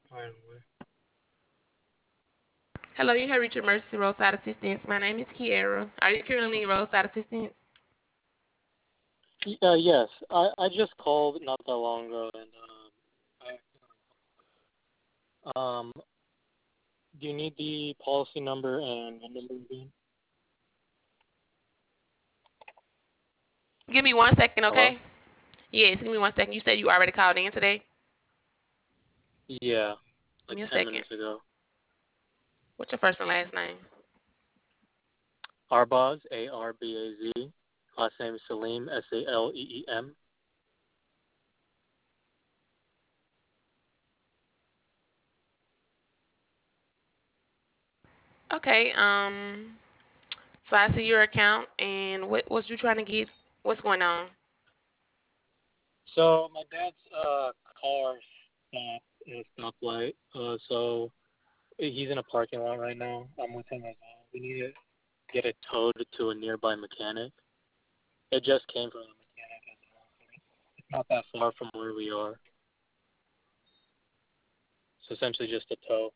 Finally. Hello, you have reached Emergency Roadside Assistance. My name is Kiera. Are you currently needing roadside assistance? Yes, I just called not that long ago, and um, do you need the policy number and VIN number again? Give me 1 second, Hello? okay? Yes, give me 1 second. You said you already called in today? Yeah, Give like me a 10 minutes second. ago. What's your first and last name? Arbaz, Arbaz. Last name is Salim, Saleem. Okay, so I see your account and what was you trying to get? What's going on? So my dad's car stopped at a stoplight. So he's in a parking lot right now. I'm with him as well. We need to get it towed to a nearby mechanic. It just came from the mechanic as well. It's not that far from where we are. So essentially just a tow.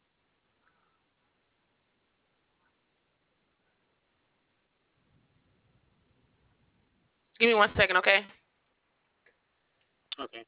Give me 1 second, okay? Okay.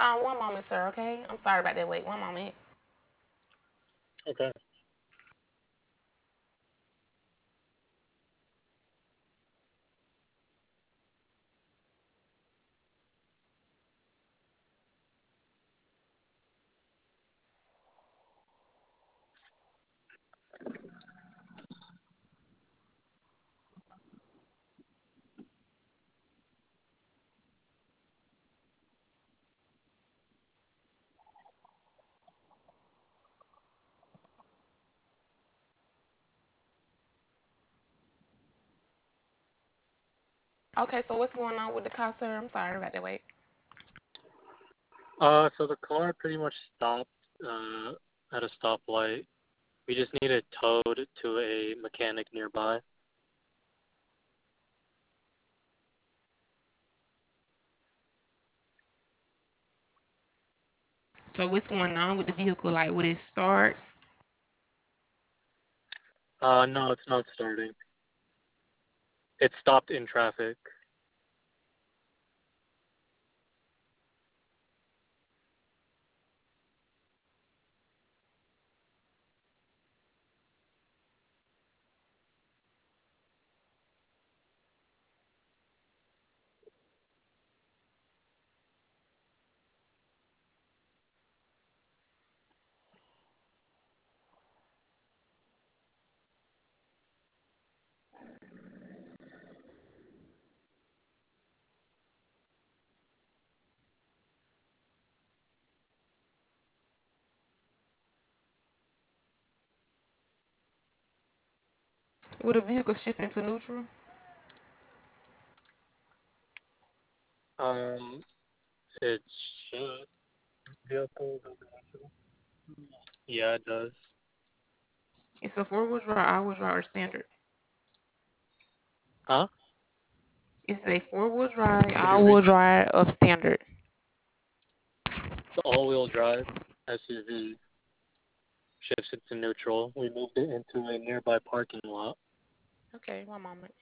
One moment, sir. Okay. I'm sorry about that. Wait, one moment. Okay. Okay, so what's going on with the car, sir? I'm sorry about that. Wait. So the car pretty much stopped uh, at a stoplight. We just need it towed to a mechanic nearby. So what's going on with the vehicle? Like, would it start? No, it's not starting. It stopped in traffic. Would the vehicle shift into neutral? Um, it should. Vehicle. Yeah, it does. It's a four-wheel drive, all-wheel drive, or standard? Huh? It's a four-wheel drive, Could you repeat all-wheel that? drive of standard. The all-wheel drive SUV shifts it to neutral. We moved it into a nearby parking lot. Okay, one moment.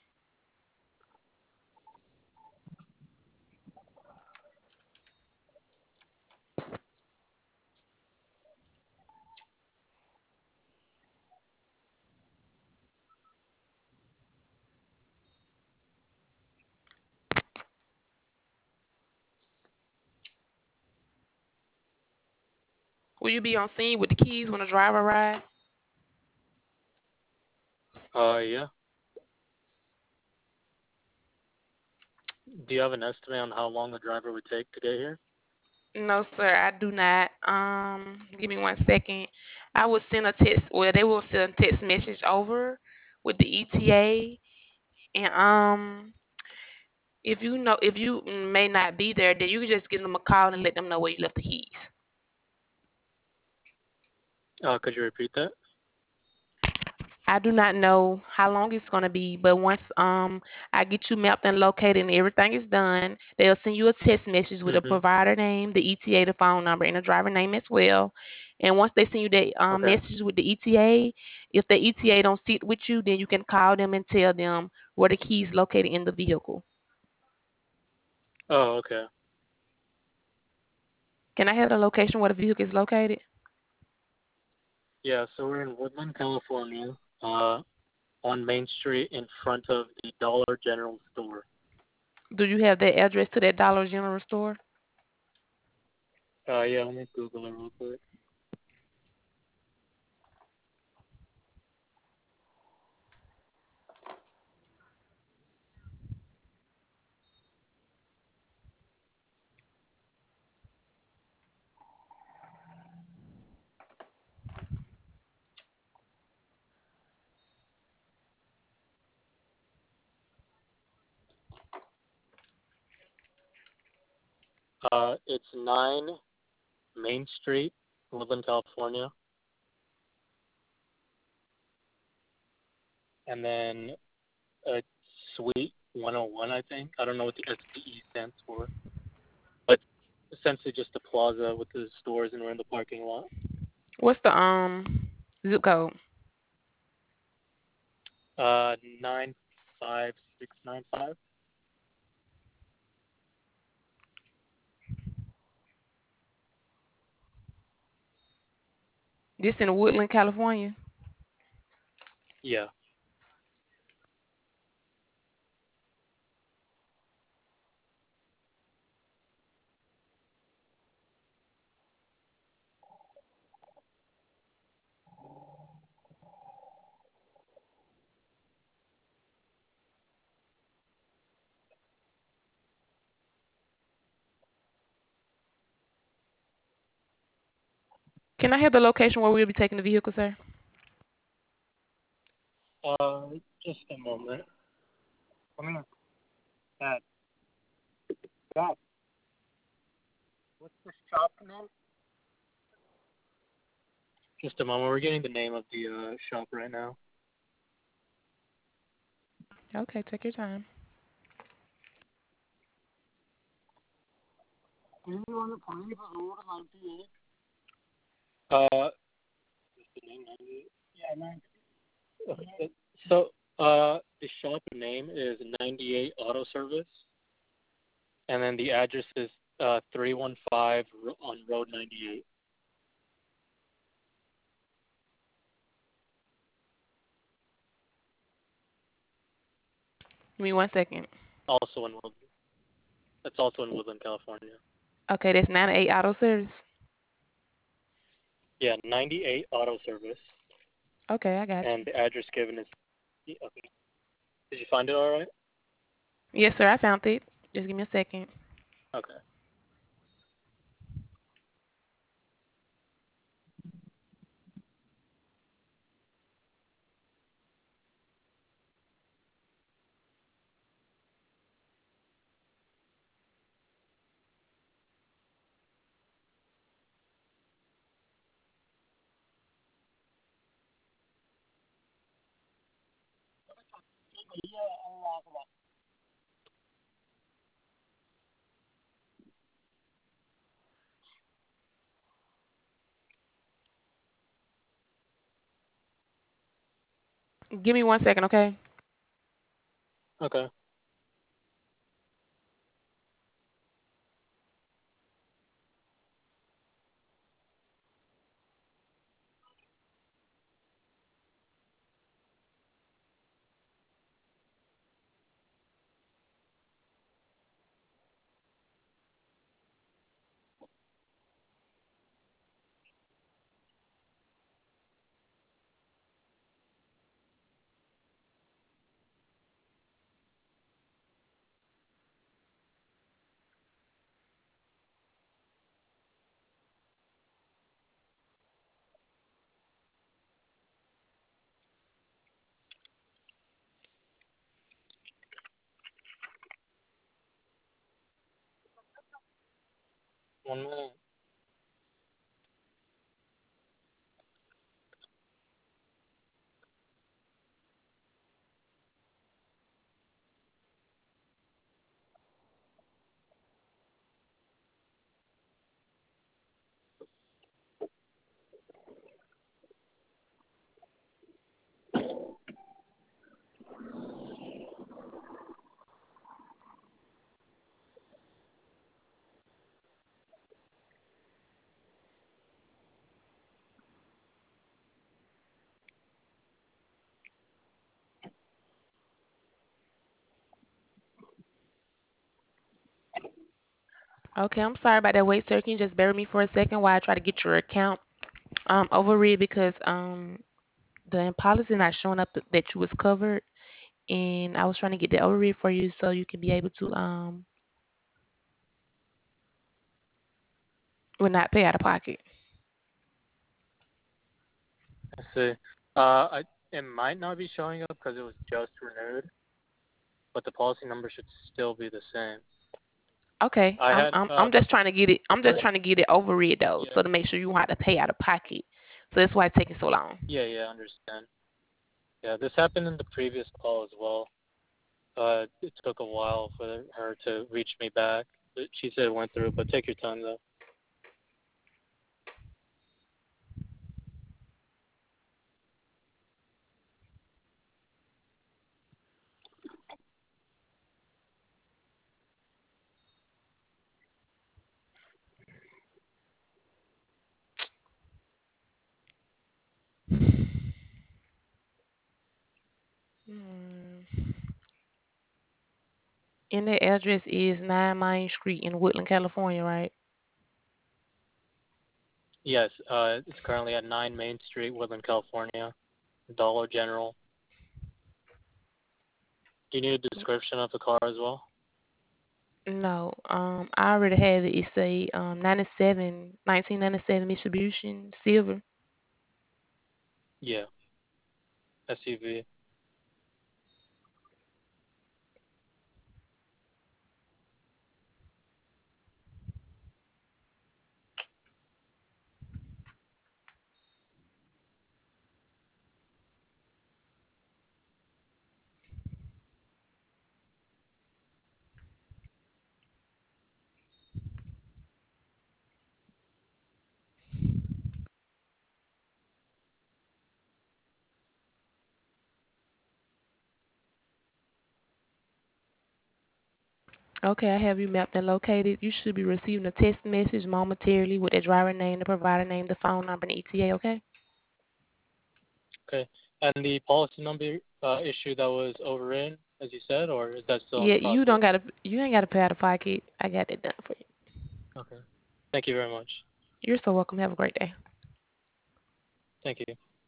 Will you be on scene with the keys when the driver arrives? Yeah. Do you have an estimate on how long the driver would take to get here? No, sir, I do not. Give me 1 second. I will send a text. Well, they will send a text message over with the ETA, and if you may not be there, then you can just give them a call and let them know where you left the keys. Could you repeat that? I do not know how long it's gonna be, but once I get you mapped and located and everything is done, they'll send you a text message with a Mm-hmm. provider name, the ETA, the phone number, and the driver name as well. And once they send you that Okay. message with the ETA, if the ETA don't sit with you, then you can call them and tell them where the keys located in the vehicle. Oh, okay. Can I have the location where the vehicle is located? Yeah, so we're in Woodland, California, on Main Street in front of the Dollar General store. Do you have the address to that Dollar General store? Yeah, let me Google it real quick. It's 9 Main Street, Woodland, California, and then Suite 101, I think. I don't know what the SPE stands for, but essentially just a plaza with the stores, and we're in the parking lot. What's the zip code? 95695. This in Woodland, California. Yeah. Can I have the location where we'll be taking the vehicle, sir? Just a moment. I'm gonna. Dad, Dad, what's the shop name? Just a moment. We're getting the name of the shop right now. Okay, take your time. Uh, yeah, 98. Okay. So, the shop name is 98 Auto Service, and then the address is 315 on Road 98. Give me 1 second. Also in Woodland. That's also in Woodland, California. Okay, that's 98 Auto Service. Yeah, 98 Auto Service, Okay, I got you. and the address given is. Yeah, okay. Did you find it all right? Yes, sir, I found it. Just give me a second. Okay. Give me 1 second, okay? Okay. One minute. Okay, I'm sorry about that wait, sir. Can you just bear with me for a second while I try to get your account overread because the policy not showing up that you was covered, and I was trying to get the overread for you so you can be able to will not pay out of pocket. I see. It might not be showing up because it was just renewed, but the policy number should still be the same. Okay, I had I'm just trying to get it. the I'm just first. trying to get it overread though, Yeah. so to make sure you won't have to pay out of pocket. So that's why it's taking so long. Yeah, yeah, I understand. Yeah, this happened in the previous call as well. It took a while for her to reach me back. She said it went through, but take your time though. And the address is 9 Main Street in Woodland, California, right? Yes, it's currently at 9 Main Street, Woodland, California. Dollar General. Do you need a description of the car as well? No, I already have it. It's a 1997 Mitsubishi Silver. Yeah, SUV. Okay, I have you mapped and located. You should be receiving a text message momentarily with the driver name, the provider name, the phone number, and ETA, okay? Okay. And the policy number issue that was overridden, as you said, or is that still in Yeah, the you don't process? gotta you ain't gotta pay out of pocket. I got it done for you. Okay. Thank you very much. You're so welcome. Have a great day. Thank you.